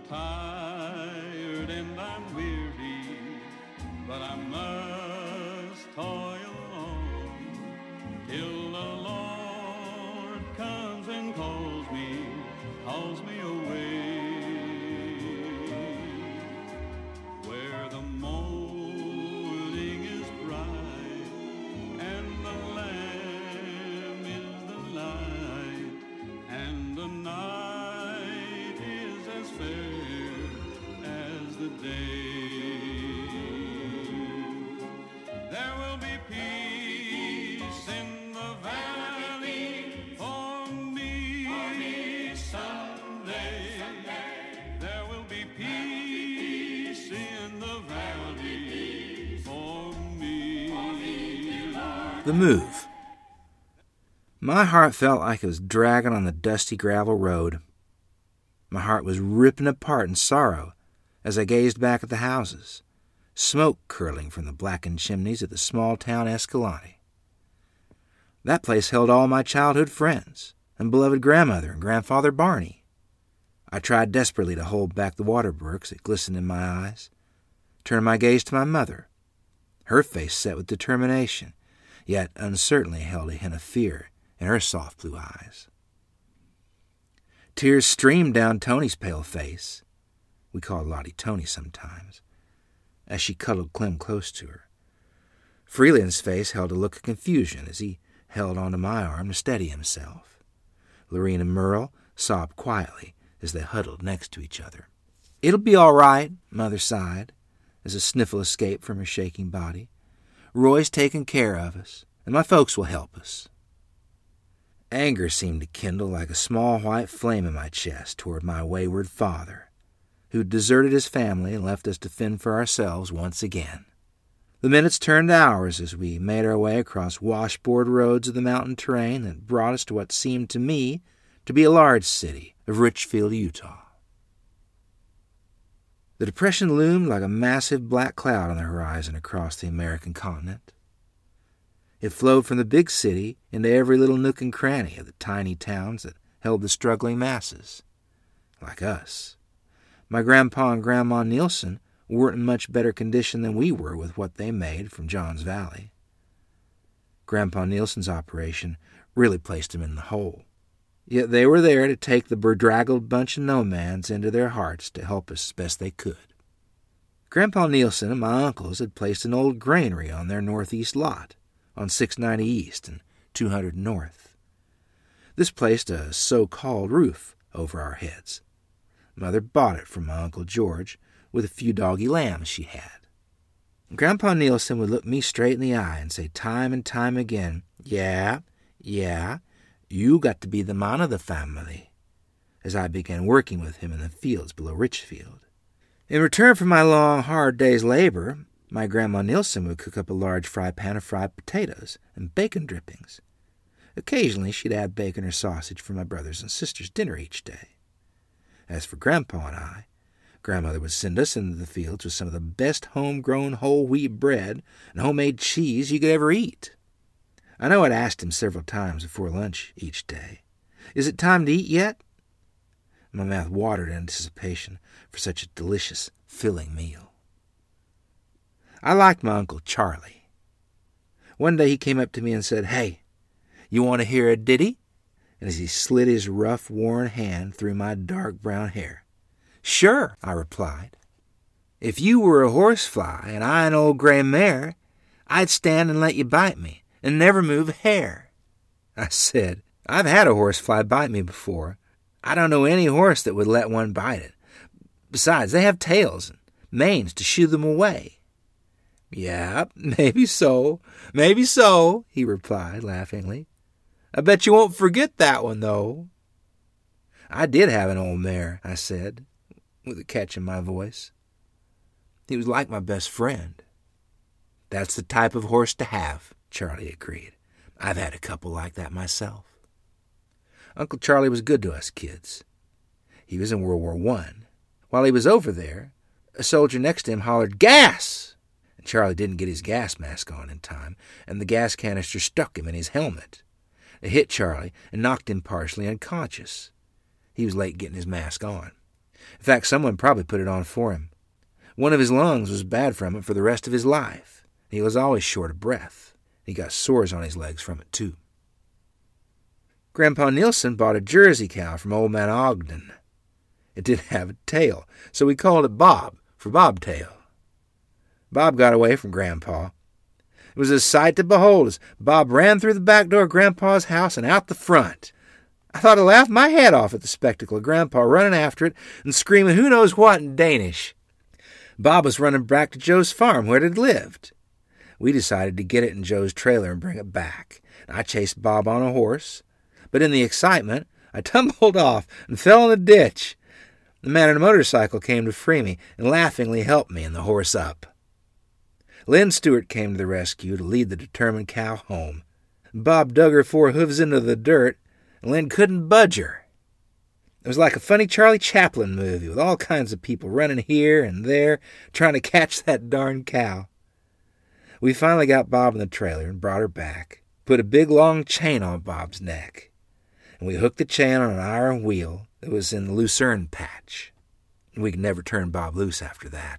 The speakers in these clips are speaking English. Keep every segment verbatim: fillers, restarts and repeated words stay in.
tired and I'm weary, but I must toil on till the Lord comes and calls me, calls me away. Where the morning is bright and the Lamb is the light and the night is as fair as the day. There will be peace in the valley for me someday. There will be peace in the valley for me. The Move. My heart felt like it was dragging on the dusty gravel road. My heart was ripping apart in sorrow as I gazed back at the houses, smoke curling from the blackened chimneys of the small town Escalante. That place held all my childhood friends and beloved grandmother and grandfather Barney. I tried desperately to hold back the water brooks that glistened in my eyes, turn my gaze to my mother, her face set with determination, yet uncertainly held a hint of fear in her soft blue eyes. Tears streamed down Tony's pale face — we called Lottie Tony sometimes — as she cuddled Clem close to her. Freeland's face held a look of confusion as he held onto my arm to steady himself. Lorene and Merle sobbed quietly as they huddled next to each other. "It'll be all right," Mother sighed, as a sniffle escaped from her shaking body. "Roy's taking care of us, and my folks will help us." Anger seemed to kindle like a small white flame in my chest toward my wayward father, who'd deserted his family and left us to fend for ourselves once again. The minutes turned to hours as we made our way across washboard roads of the mountain terrain that brought us to what seemed to me to be a large city of Richfield, Utah. The depression loomed like a massive black cloud on the horizon across the American continent. It flowed from the big city into every little nook and cranny of the tiny towns that held the struggling masses, like us. My grandpa and grandma Nielsen weren't in much better condition than we were with what they made from Johns Valley. Grandpa Nielsen's operation really placed him in the hole. Yet they were there to take the bedraggled bunch of nomads into their hearts to help us as best they could. Grandpa Nielsen and my uncles had placed an old granary on their northeast lot, on six ninety East and two hundred North. This placed a so-called roof over our heads. Mother bought it from my Uncle George with a few doggy lambs she had. Grandpa Nielsen would look me straight in the eye and say time and time again, "Yeah, yeah, you got to be the man of the family," as I began working with him in the fields below Richfield. In return for my long, hard day's labor, my Grandma Nielsen would cook up a large fry pan of fried potatoes and bacon drippings. Occasionally she'd add bacon or sausage for my brothers and sisters' dinner each day. As for Grandpa and I, Grandmother would send us into the fields with some of the best homegrown whole wheat bread and homemade cheese you could ever eat. I know I'd asked him several times before lunch each day, "Is it time to eat yet?" My mouth watered in anticipation for such a delicious, filling meal. I liked my Uncle Charlie. One day he came up to me and said, "Hey, you want to hear a ditty?" And as he slid his rough, worn hand through my dark brown hair. "Sure," I replied. "If you were a horsefly and I an old gray mare, I'd stand and let you bite me and never move a hair." I said, "I've had a horsefly bite me before. I don't know any horse that would let one bite it. Besides, they have tails and manes to shoo them away." "Yeah, maybe so, maybe so," he replied laughingly. "I bet you won't forget that one, though." "I did have an old mare," I said, with a catch in my voice. "He was like my best friend." "That's the type of horse to have," Charlie agreed. "I've had a couple like that myself." Uncle Charlie was good to us kids. He was in World War One. While he was over there, a soldier next to him hollered, "Gas!" And Charlie didn't get his gas mask on in time, and the gas canister stuck him in his helmet. It hit Charlie and knocked him partially unconscious. He was late getting his mask on. In fact, someone probably put it on for him. One of his lungs was bad from it for the rest of his life. He was always short of breath. He got sores on his legs from it, too. Grandpa Nielsen bought a Jersey cow from old man Ogden. It didn't have a tail, so we called it Bob for Bobtail. Bob got away from Grandpa. It was a sight to behold as Bob ran through the back door of Grandpa's house and out the front. I thought I laughed my head off at the spectacle of Grandpa running after it and screaming who knows what in Danish. Bob was running back to Joe's farm where it had lived. We decided to get it in Joe's trailer and bring it back. I chased Bob on a horse, but in the excitement, I tumbled off and fell in the ditch. The man on a motorcycle came to free me and laughingly helped me and the horse up. Lynn Stewart came to the rescue to lead the determined cow home. Bob dug her four hooves into the dirt, and Lynn couldn't budge her. It was like a funny Charlie Chaplin movie with all kinds of people running here and there trying to catch that darn cow. We finally got Bob in the trailer and brought her back, put a big long chain on Bob's neck, and we hooked the chain on an iron wheel that was in the lucerne patch. We could never turn Bob loose after that.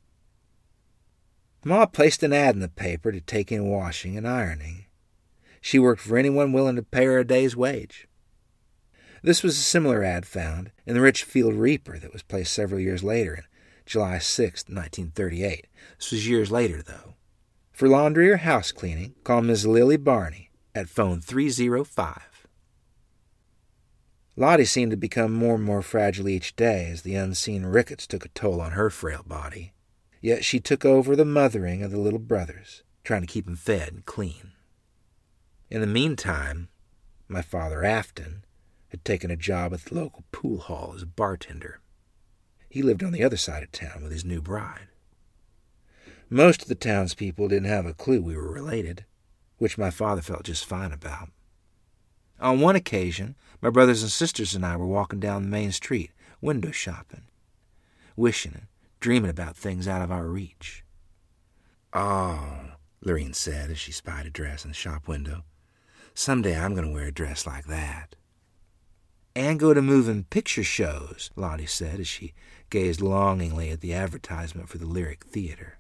Ma placed an ad in the paper to take in washing and ironing. She worked for anyone willing to pay her a day's wage. This was a similar ad found in the Richfield Reaper that was placed several years later, in July sixth, nineteen thirty-eight. This was years later, though. For laundry or house cleaning, call Miss Lily Barney at phone three oh five. Lottie seemed to become more and more fragile each day as the unseen rickets took a toll on her frail body. Yet she took over the mothering of the little brothers, trying to keep them fed and clean. In the meantime, my father, Afton, had taken a job at the local pool hall as a bartender. He lived on the other side of town with his new bride. Most of the townspeople didn't have a clue we were related, which my father felt just fine about. On one occasion, my brothers and sisters and I were walking down the main street, window shopping, wishing and dreaming about things out of our reach. "Oh," Lorene said as she spied a dress in the shop window, "someday I'm going to wear a dress like that." "And go to moving picture shows," Lottie said as she gazed longingly at the advertisement for the Lyric Theater.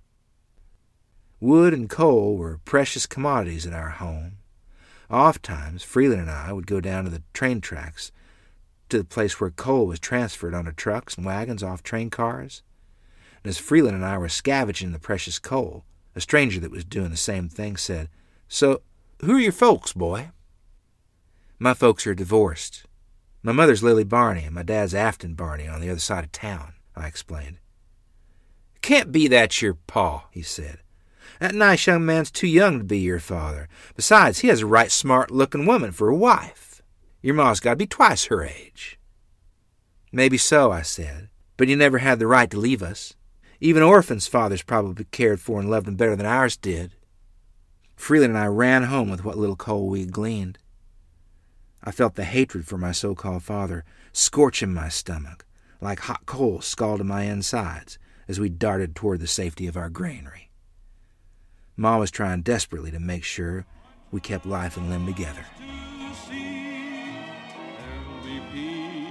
Wood and coal were precious commodities in our home. Oftentimes, Freeland and I would go down to the train tracks, to the place where coal was transferred onto trucks and wagons off train cars. And as Freeland and I were scavenging the precious coal, a stranger that was doing the same thing said, "So, who are your folks, boy?" "My folks are divorced. My mother's Lily Barney and my dad's Afton Barney on the other side of town," I explained. "Can't be that's your pa," he said. "That nice young man's too young to be your father. Besides, he has a right smart-looking woman for a wife. Your ma's got to be twice her age." "Maybe so," I said, "but you never had the right to leave us. Even orphans' fathers probably cared for and loved them better than ours did." Freeland and I ran home with what little coal we had gleaned. I felt the hatred for my so-called father scorching my stomach, like hot coals scalding my insides, as we darted toward the safety of our granary. Ma was trying desperately to make sure we kept life and limb together. To see, there'll be peace